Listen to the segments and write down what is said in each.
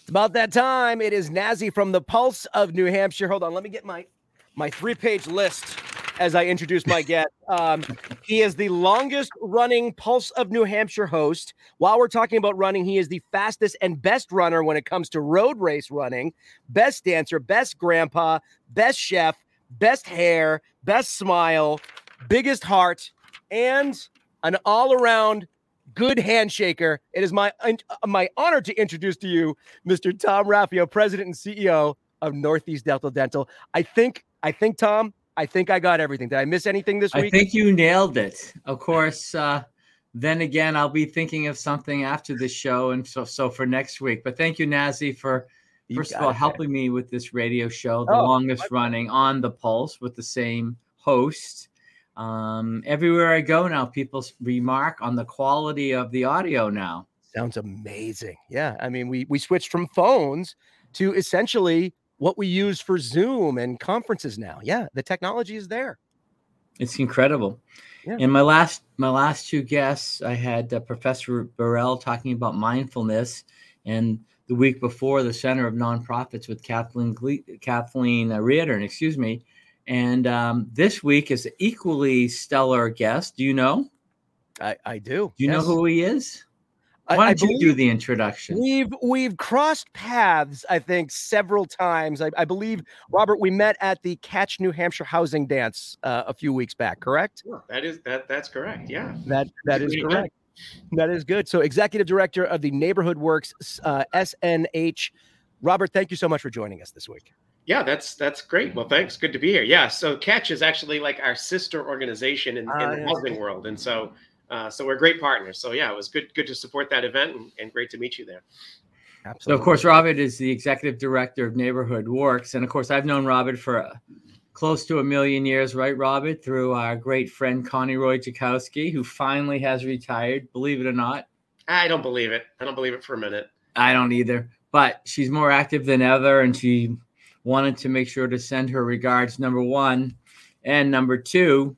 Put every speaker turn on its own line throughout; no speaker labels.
It's about that time. It is Nazi from the Pulse of New Hampshire. Hold on, let me get my 3-page list as I introduce my guest. He is the longest running Pulse of New Hampshire host. While we're talking about running, he is the fastest and best runner when it comes to road race running, best dancer, best grandpa, best chef, best hair, best smile, biggest heart, and an all-around good handshaker. It is my honor to introduce to you Mr. Tom Raffio, President and CEO of Northeast Dental. I think, Tom, I think I got everything. Did I miss anything this week?
I think you nailed it. Of course, then again, I'll be thinking of something after this show, and so for next week. But thank you, Nazi, for first of all helping me with this radio show, the longest running on the Pulse with the same host. Everywhere I go now, people remark on the quality of the audio now.
Sounds amazing. Yeah. I mean, we switched from phones to essentially what we use for Zoom and conferences now. Yeah. The technology is there.
It's incredible. Yeah. And my last two guests, I had Professor Burrell talking about mindfulness, and the week before, the Center of Nonprofits with Kathleen Reardon, And this week is an equally stellar guest. Do you know?
I do.
Do you know who he is? Why don't you do the introduction?
We've crossed paths, I think, several times. I believe, Robert, we met at the Catch New Hampshire Housing Dance a few weeks back, correct?
Sure. That's correct. Yeah.
That is correct. That is good. So, Executive Director of the Neighborhood Works SNH. Robert, thank you so much for joining us this week.
Yeah, that's great. Well, thanks. Good to be here. Yeah, so Catch is actually like our sister organization in the housing world, and so we're great partners. So yeah, it was good to support that event, and great to meet you there.
Absolutely. So of course, Robert is the Executive Director of Neighborhood Works, and of course, I've known Robert for close to 1 million years, right, Robert? Through our great friend Connie Roy Jakowski, who finally has retired. Believe it or not.
I don't believe it. I don't believe it for a minute.
I don't either. But she's more active than ever, and she wanted to make sure to send her regards, number one, and number two,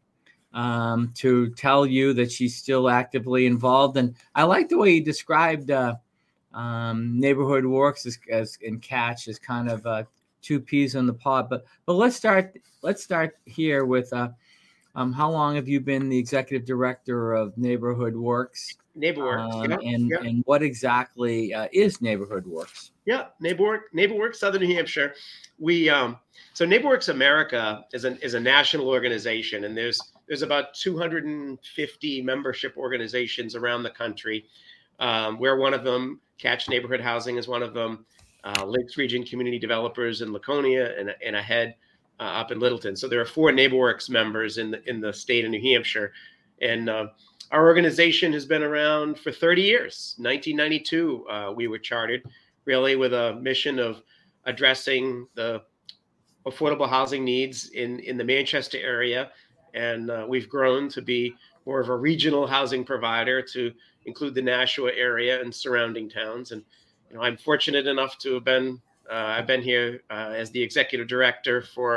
to tell you that she's still actively involved. And I like the way you described Neighborhood Works as in Catch as kind of two peas in the pod. But let's start here with how long have you been the Executive Director of Neighborhood Works?
NeighborWorks,
and what exactly is NeighborHood Works?
Yeah, NeighborWorks, Southern New Hampshire. We so NeighborWorks America is a national organization, and there's about 250 membership organizations around the country. We're one of them. Catch Neighborhood Housing is one of them. Lakes Region Community Developers in Laconia and Ahead up in Littleton. So there are 4 NeighborWorks members in the state of New Hampshire, and our organization has been around for 30 years. 1992, we were chartered, really with a mission of addressing the affordable housing needs in the Manchester area. And we've grown to be more of a regional housing provider to include the Nashua area and surrounding towns. And I'm fortunate enough to have been I've been here as the executive director for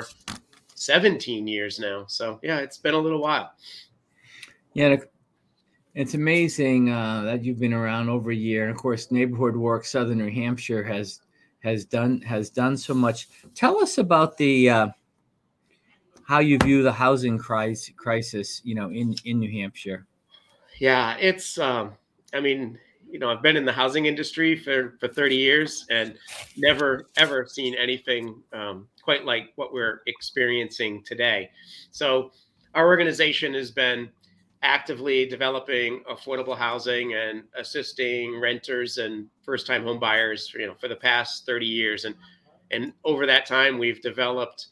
17 years now. So yeah, it's been a little while.
Yeah. It's amazing that you've been around over a year, and of course, Neighborhood Works Southern New Hampshire has done so much. Tell us about the how you view the housing crisis, in New Hampshire.
Yeah, it's I mean, I've been in the housing industry for 30 years and never ever seen anything quite like what we're experiencing today. So our organization has been actively developing affordable housing and assisting renters and first-time home buyers, for the past 30 years. And over that time, we've developed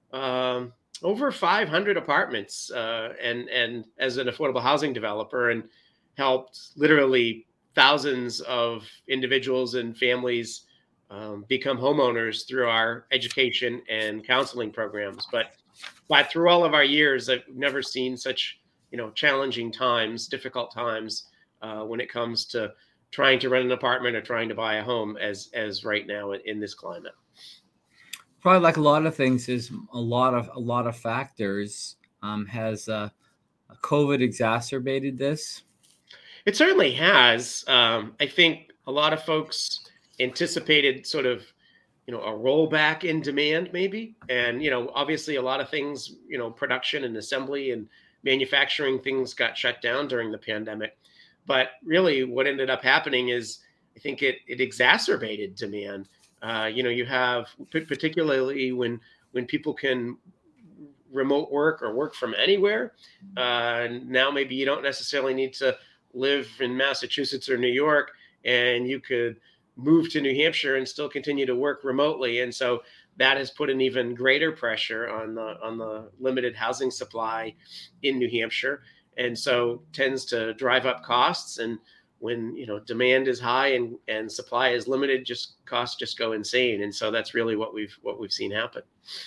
over 500 apartments and as an affordable housing developer, and helped literally thousands of individuals and families become homeowners through our education and counseling programs. But through all of our years, I've never seen such challenging times, difficult times when it comes to trying to rent an apartment or trying to buy a home as right now in this climate.
Probably like a lot of things, is a lot of factors. Has COVID exacerbated this?
It certainly has. I think a lot of folks anticipated sort of, a rollback in demand maybe. And, obviously a lot of things, production and assembly and manufacturing things got shut down during the pandemic. But really what ended up happening is I think it exacerbated demand. You have, particularly when people can remote work or work from anywhere. Now maybe you don't necessarily need to live in Massachusetts or New York, and you could move to New Hampshire and still continue to work remotely. And so that has put an even greater pressure on the limited housing supply in New Hampshire, and so tends to drive up costs. And when demand is high and supply is limited, costs just go insane. And so that's really what we've seen happen.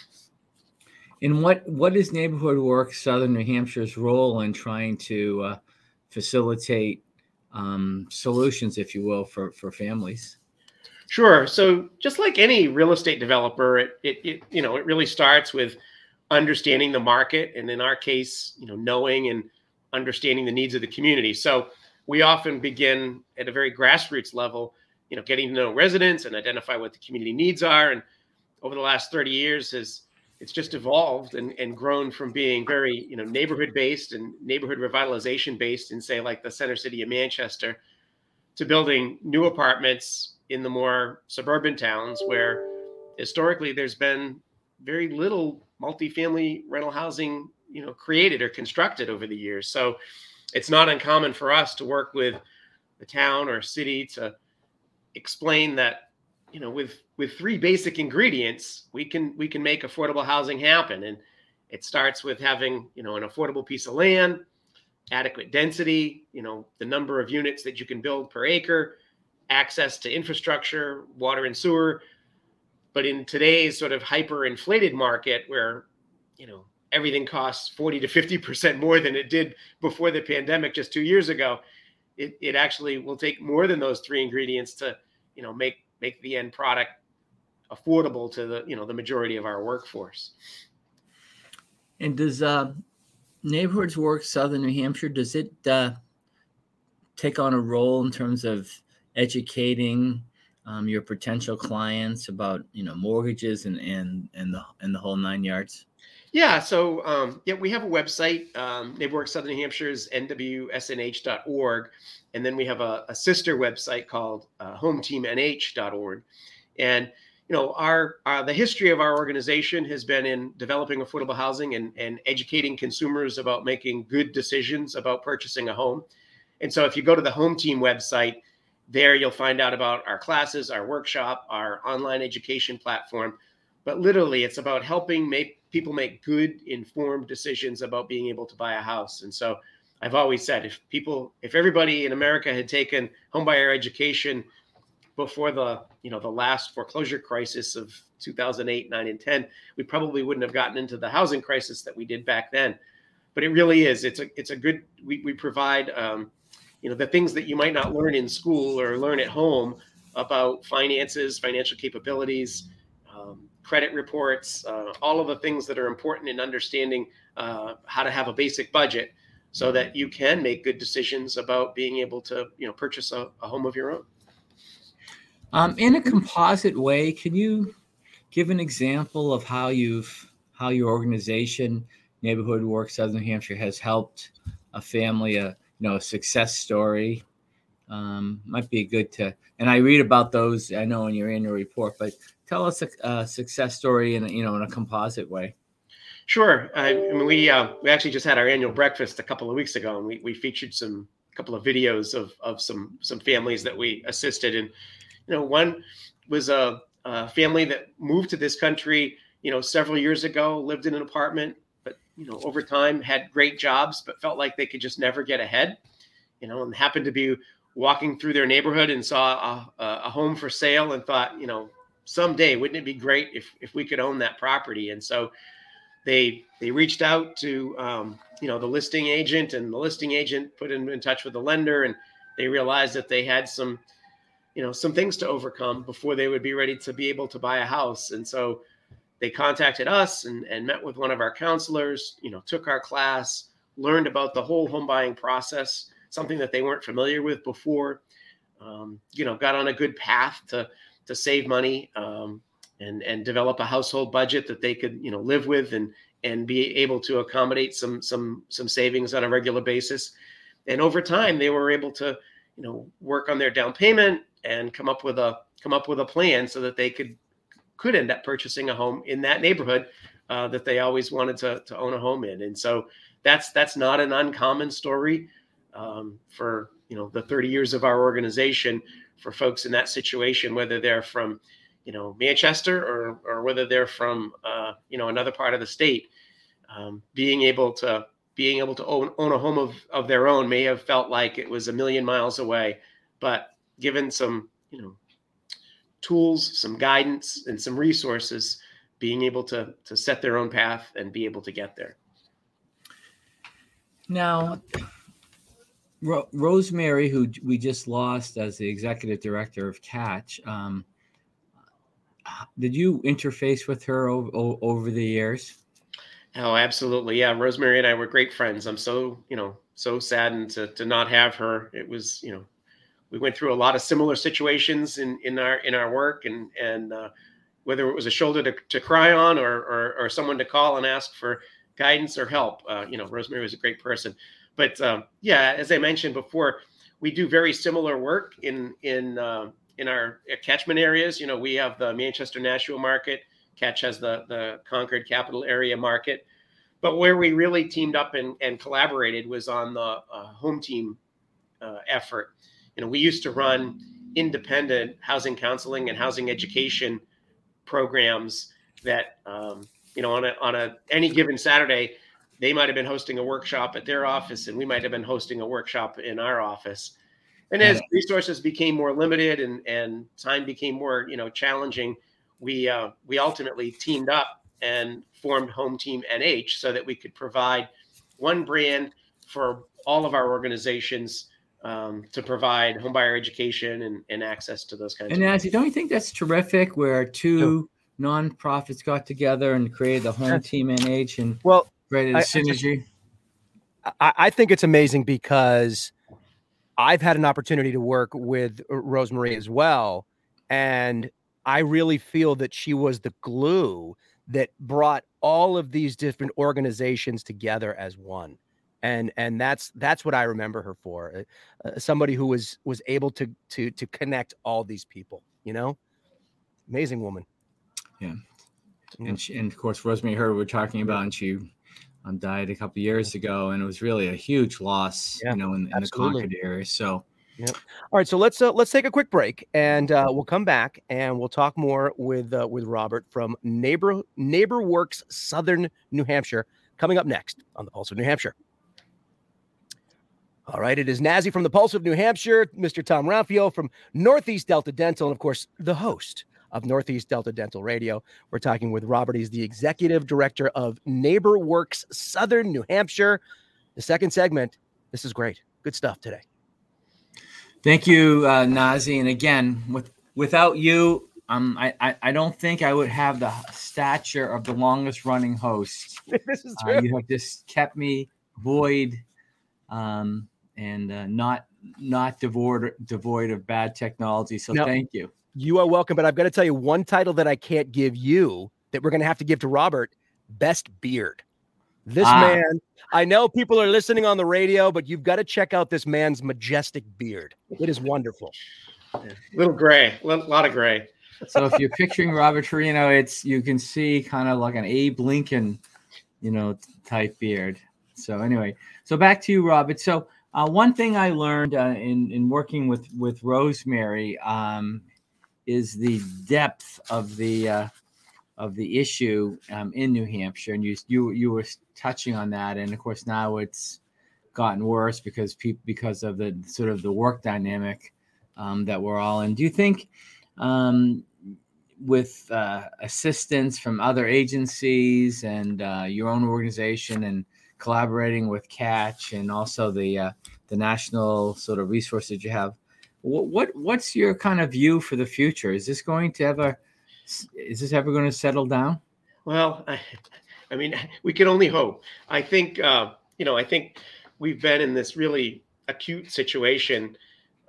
And what is Neighborhood Works Southern New Hampshire's role in trying to facilitate solutions, if you will, for families?
Sure. So just like any real estate developer, it really starts with understanding the market, and in our case, knowing and understanding the needs of the community. So we often begin at a very grassroots level, getting to know residents and identify what the community needs are. And over the last 30 years, it's just evolved and grown from being very, neighborhood based and neighborhood revitalization based in, say, like the center city of Manchester, to building new apartments in the more suburban towns where historically there's been very little multifamily rental housing, created or constructed over the years. So it's not uncommon for us to work with the town or city to explain that, with three basic ingredients, we can make affordable housing happen. And it starts with having, an affordable piece of land, adequate density, the number of units that you can build per acre, access to infrastructure, water and sewer. But in today's sort of hyper-inflated market where, everything costs 40 to 50% more than it did before the pandemic just 2 years ago, it actually will take more than those three ingredients to, make the end product affordable to the majority of our workforce.
And does Neighborhoods Works Southern New Hampshire, does it take on a role in terms of educating your potential clients about mortgages and the whole nine yards?
Yeah, so we have a website. Neighborhood Southern New Hampshire is nwsnh.org, and then we have a sister website called hometeamnh.org. And the history of our organization has been in developing affordable housing and educating consumers about making good decisions about purchasing a home. And so if you go to the Home Team website, there you'll find out about our classes, our workshop, our online education platform. But literally, it's about helping people make good, informed decisions about being able to buy a house. And so I've always said, if everybody in America had taken homebuyer education before the last foreclosure crisis of 2008, 9, and 10, we probably wouldn't have gotten into the housing crisis that we did back then. But it really is. It's a good. We provide the things that you might not learn in school or learn at home about finances, financial capabilities, credit reports, all of the things that are important in understanding how to have a basic budget so that you can make good decisions about being able to, purchase a home of your own.
In a composite way, can you give an example of how your organization, Neighborhood Works Southern New Hampshire, has helped a family, a success story? Might be good to, and I read about those, I know, in your annual report, but tell us a success story in a composite way.
Sure. We actually just had our annual breakfast a couple of weeks ago, and we featured a couple of videos of some families that we assisted. And one was a family that moved to this country, several years ago, lived in an apartment, but over time had great jobs, but felt like they could just never get ahead. And happened to be walking through their neighborhood and saw a home for sale and thought, someday, wouldn't it be great if we could own that property? And so they reached out to, the listing agent, and the listing agent put them in touch with the lender, and they realized that they had some things to overcome before they would be ready to be able to buy a house. And so they contacted us and met with one of our counselors, took our class, learned about the whole home buying process, something that they weren't familiar with before. got on a good path to save money, and develop a household budget that they could, live with, and be able to accommodate some savings on a regular basis. And over time, they were able to, work on their down payment and come up with a plan so that they could end up purchasing a home in that neighborhood that they always wanted to own a home in. And so that's not an uncommon story for the 30 years of our organization, for folks in that situation, whether they're from Manchester or whether they're from another part of the state. Being able to own a home of their own may have felt like it was a million miles away, but given some tools, some guidance, and some resources, being able to set their own path and be able to get there.
Now, Rosemary, who we just lost as the executive director of Catch, did you interface with her over the years?
Oh, absolutely. Yeah. Rosemary and I were great friends. I'm so saddened to not have her. It was, we went through a lot of similar situations in our work, and whether it was a shoulder to cry on or someone to call and ask for guidance or help, Rosemary was a great person. But as I mentioned before, we do very similar work in our catchment areas. We have the Manchester Nashua market. Catch has the Concord Capital Area market. But where we really teamed up and collaborated was on the home team effort. We used to run independent housing counseling and housing education programs that, on any given Saturday, they might have been hosting a workshop at their office, and we might have been hosting a workshop in our office. And as resources became more limited and time became more, challenging, we ultimately teamed up and formed Home Team NH so that we could provide one brand for all of our organizations to provide homebuyer education and access to those kinds of things.
And Nancy, don't you think that's terrific where two nonprofits got together and created the Home Team NH and created a synergy?
I think it's amazing because I've had an opportunity to work with Rosemary as well. And I really feel that she was the glue that brought all of these different organizations together as one. And that's what I remember her for. Somebody who was able to connect all these people, amazing woman.
Yeah. And of course, Rosemary Heard we're talking about, and she died a couple of years ago, and it was really a huge loss, in the Concord area. So,
all right. So let's take a quick break, and we'll come back and we'll talk more with Robert from NeighborWorks Southern New Hampshire, coming up next on the Pulse of New Hampshire. All right. It is Nazi from the Pulse of New Hampshire, Mr. Tom Raffio from Northeast Delta Dental, and of course, the host of Northeast Delta Dental Radio. We're talking with Robert. He's the executive director of NeighborWorks Southern New Hampshire. The second segment. This is great. Good stuff today.
Thank you, Nazi. And again, without you, I don't think I would have the stature of the longest running host.
This is true.
You have just kept me buoyed and not devoid of bad technology. So thank you.
You are welcome. But I've got to tell you one title that I can't give you that we're going to have to give to Robert: Best Beard. This man, I know people are listening on the radio, but you've got to check out this man's majestic beard. It is wonderful.
Little gray, a lot of gray.
So if you're picturing Robert Torino, you can see kind of like an Abe Lincoln, type beard. So anyway, so back to you, Robert. So one thing I learned in working with Rosemary is the depth of the issue in New Hampshire, and you were touching on that, and of course now it's gotten worse because of the sort of the work dynamic that we're all in. Do you think with assistance from other agencies and your own organization and collaborating with Catch and also the national sort of resources you have, what's your kind of view for the future? Is this ever going to settle down?
Well, I mean, we can only hope. I think, I think we've been in this really acute situation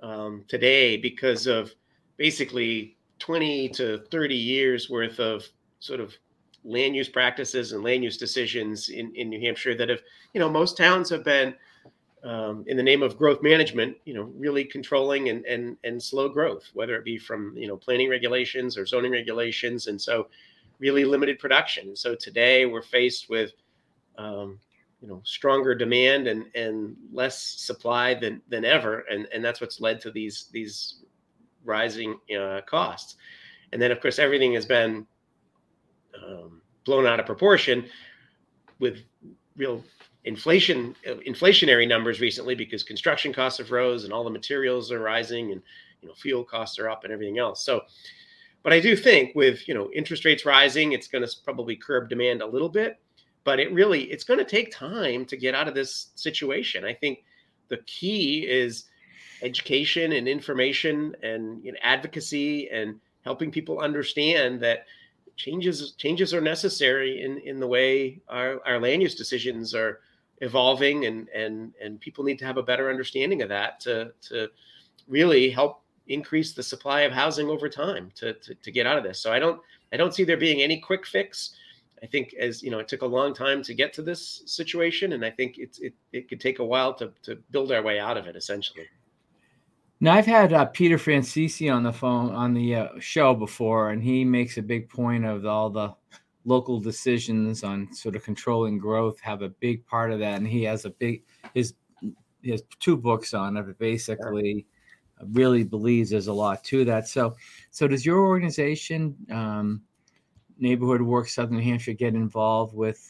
today because of basically 20 to 30 years worth of sort of land use practices and land use decisions in New Hampshire that have, most towns have been in the name of growth management, really controlling and slow growth, whether it be from, planning regulations or zoning regulations. And so really limited production. And so today we're faced with, stronger demand and less supply than ever. And that's what's led to these rising costs. And then, of course, everything has been blown out of proportion with real inflationary numbers recently, because construction costs have rose and all the materials are rising, and fuel costs are up and everything else. So, but I do think with interest rates rising, it's going to probably curb demand a little bit, but it's going to take time to get out of this situation. I think the key is education and information and advocacy and helping people understand that changes are necessary in the way our land use decisions are evolving, and people need to have a better understanding of that to really help increase the supply of housing over time to get out of this. So I don't see there being any quick fix. I think, as it took a long time to get to this situation, and I think it could take a while to build our way out of it, essentially.
Now, I've had Peter Francisi on the phone on the show before, and he makes a big point of all the local decisions on sort of controlling growth have a big part of that. And he has his 2 books on it, but basically really believes there's a lot to that. So does your organization, Neighborhood Works Southern New Hampshire, get involved with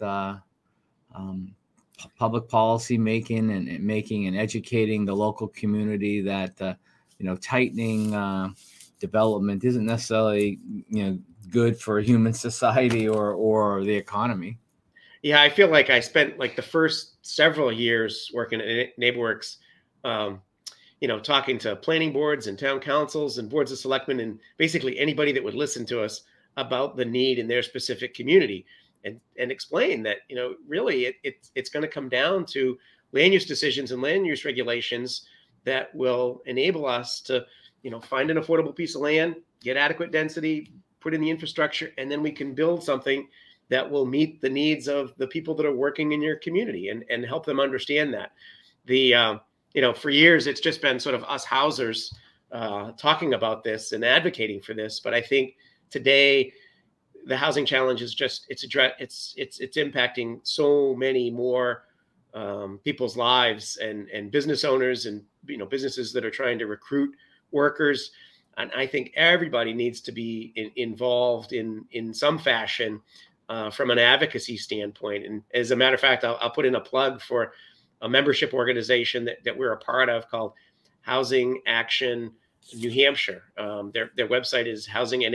public policy making and educating the local community that tightening development isn't necessarily good for human society or the economy?
Yeah, I feel like I spent the first several years working at NeighborWorks, talking to planning boards and town councils and boards of selectmen and basically anybody that would listen to us about the need in their specific community, and explain that, really it's going to come down to land use decisions and land use regulations that will enable us to, find an affordable piece of land, get adequate density, put in the infrastructure, and then we can build something that will meet the needs of the people that are working in your community and help them understand that. For years, it's just been sort of us housers talking about this and advocating for this. But I think today, the housing challenge is just it's impacting so many more people's lives and business owners and businesses that are trying to recruit workers. And I think everybody needs to be involved in some fashion from an advocacy standpoint. And as a matter of fact, I'll put in a plug for a membership organization that we're a part of called Housing Action New Hampshire. Their website is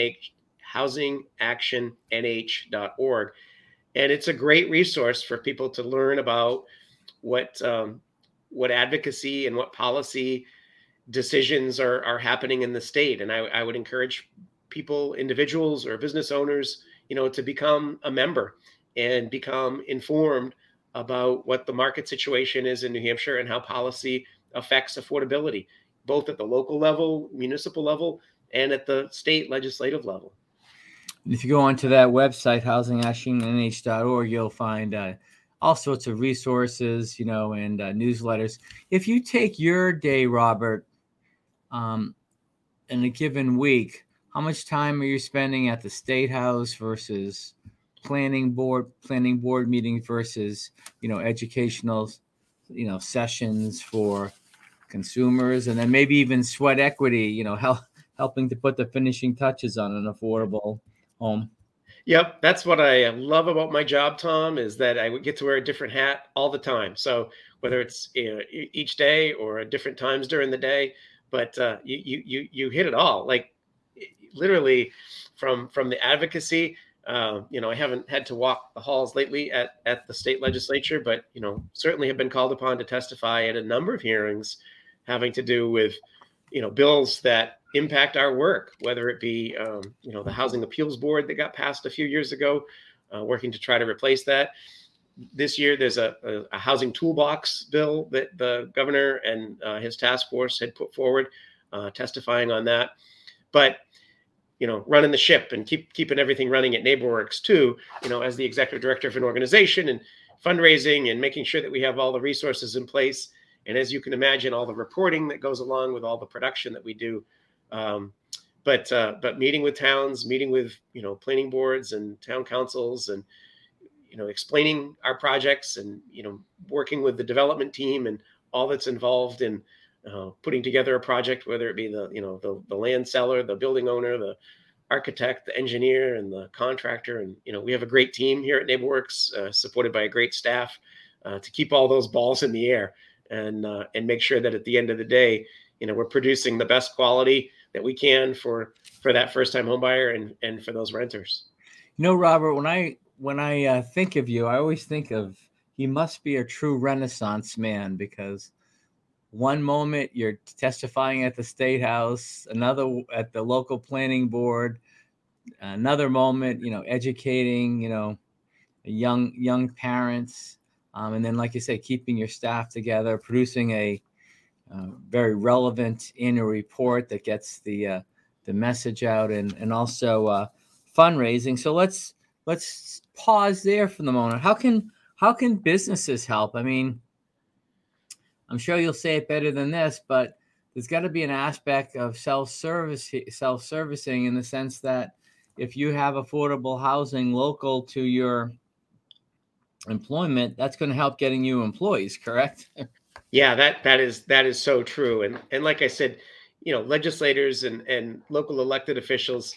housingactionnh.org. And it's a great resource for people to learn about what advocacy and what policy decisions are happening in the state. And I would encourage people, individuals or business owners, to become a member and become informed about what the market situation is in New Hampshire and how policy affects affordability, both at the local level, municipal level, and at the state legislative level.
If you go onto that website, housingactionnh.org, you'll find all sorts of resources, and newsletters. If you take your day, Robert, in a given week, how much time are you spending at the State House versus planning board meetings versus, educational, sessions for consumers, and then maybe even sweat equity, helping to put the finishing touches on an affordable home?
Yep. That's what I love about my job, Tom, is that I would get to wear a different hat all the time. So whether it's each day or at different times during the day, but you hit it all, like literally from the advocacy. I haven't had to walk the halls lately at the state legislature, but, certainly have been called upon to testify at a number of hearings having to do with, bills that impact our work, whether it be, the Housing Appeals Board that got passed a few years ago, working to try to replace that. This year, there's a housing toolbox bill that the governor and his task force had put forward, testifying on that. But running the ship and keeping everything running at NeighborWorks too, as the executive director of an organization, and fundraising and making sure that we have all the resources in place. And as you can imagine, all the reporting that goes along with all the production that we do. But meeting with towns, meeting with, planning boards and town councils, and, explaining our projects, and, working with the development team and all that's involved in putting together a project, whether it be the land seller, the building owner, the architect, the engineer, and the contractor. And, we have a great team here at NeighborWorks, supported by a great staff, to keep all those balls in the air and make sure that at the end of the day, we're producing the best quality that we can for that first time home buyer and for those renters.
Robert, when I think of you, I always think of, he must be a true Renaissance man, because one moment you're testifying at the State House, another at the local planning board, another moment, educating, young parents. And then, like you said, keeping your staff together, producing a very relevant annual report that gets the message out, and also fundraising. So let's pause there for the moment. How can businesses help? I mean, I'm sure you'll say it better than this, but there's got to be an aspect of self-servicing in the sense that if you have affordable housing local to your employment, that's going to help getting you employees, correct?
Yeah, that is so true. And like I said, legislators and local elected officials,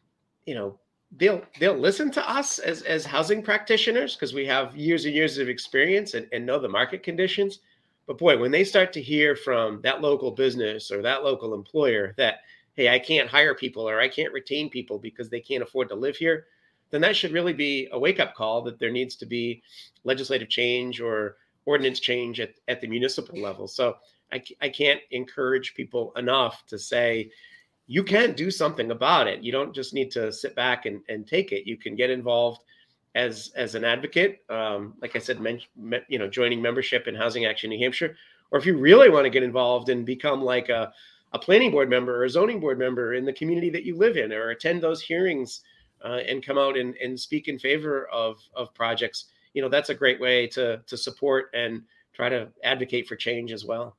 they'll listen to us as housing practitioners, because we have years and years of experience and know the market conditions. But boy, when they start to hear from that local business or that local employer that, hey, I can't hire people or I can't retain people because they can't afford to live here, then that should really be a wake-up call that there needs to be legislative change or ordinance change at the municipal level. So I can't encourage people enough to say, you can do something about it. You don't just need to sit back and take it. You can get involved as an advocate, like I said, joining membership in Housing Action New Hampshire, or if you really want to get involved and become like a planning board member or a zoning board member in the community that you live in, or attend those hearings and come out and speak in favor of projects, that's a great way to support and try to advocate for change as well.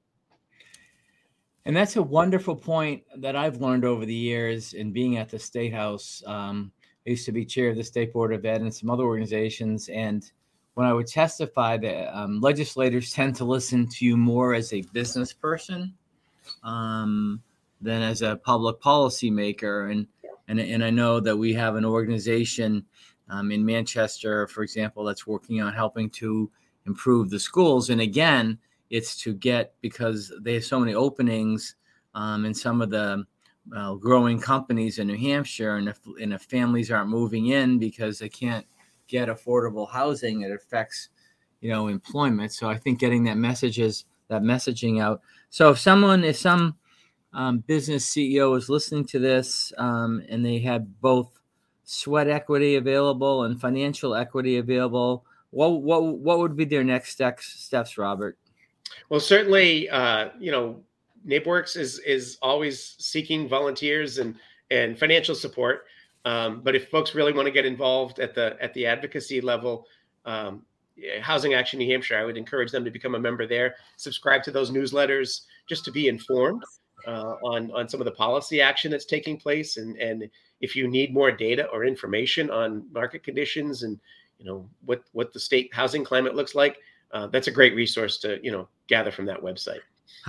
And that's a wonderful point that I've learned over the years in being at the State House. I used to be chair of the State Board of Ed and some other organizations. And when I would testify, that legislators tend to listen to you more as a business person than as a public policy maker. And I know that we have an organization in Manchester, for example, that's working on helping to improve the schools. And again, it's to get, because they have so many openings in some of the growing companies in New Hampshire, and if families aren't moving in because they can't get affordable housing, it affects employment. So I think getting that messaging out. So if some business CEO is listening to this and they have both sweat equity available and financial equity available, what would be their next steps, Robert?
Well, certainly, NeighborWorks is always seeking volunteers and financial support. But if folks really want to get involved at the advocacy level, Housing Action New Hampshire, I would encourage them to become a member there, subscribe to those newsletters just to be informed on some of the policy action that's taking place. And if you need more data or information on market conditions and, what the state housing climate looks like, that's a great resource to, gather from that website.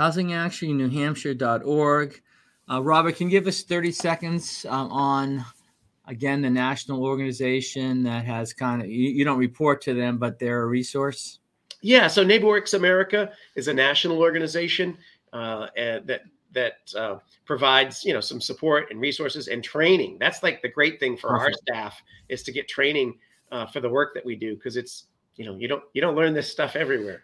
HousingActionNewHampshire.org. Robert, can you give us 30 seconds on, again, the national organization that has you don't report to them, but they're a resource?
Yeah, so NeighborWorks America is a national organization that provides, some support and resources and training. That's like the great thing for our staff, is to get training for the work that we do, because it's, you don't learn this stuff everywhere.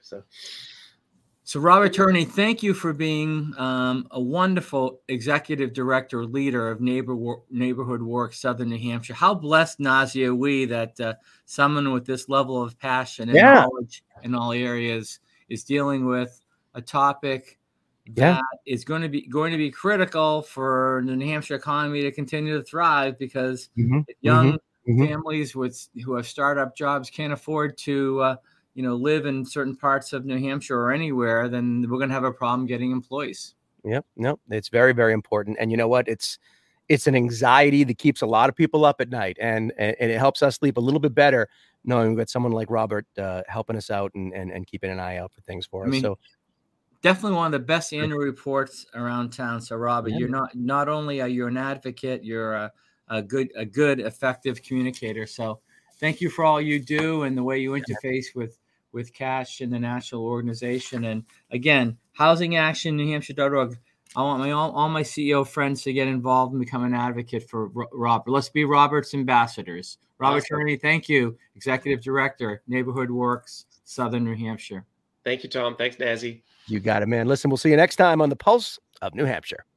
So Robert Turney, thank you for being a wonderful executive director, leader of Neighborhood Works Southern New Hampshire. How blessed, Nazia, are we that someone with this level of passion and knowledge in all areas is dealing with a topic that is going to be critical for the New Hampshire economy to continue to thrive, because if young families who have startup jobs can't afford to live in certain parts of New Hampshire or anywhere, then we're going to have a problem getting employees.
Yep. No, it's very, very important. And you know what? It's an anxiety that keeps a lot of people up at night, and it helps us sleep a little bit better knowing we've got someone like Robert helping us out and keeping an eye out for things for us. So
definitely one of the best annual reports around town. So Robert, you're not only are you an advocate, you're a good, effective communicator. So thank you for all you do and the way you interface with Cash and the national organization. And again, housingactionnewhampshire.org. I want all my CEO friends to get involved and become an advocate for Robert. Let's be Robert's ambassadors. Robert Turney, thank you, Executive Director, Neighborhood Works, Southern New Hampshire.
Thank you, Tom. Thanks, Nazi.
You got it, man. Listen, we'll see you next time on the Pulse of New Hampshire.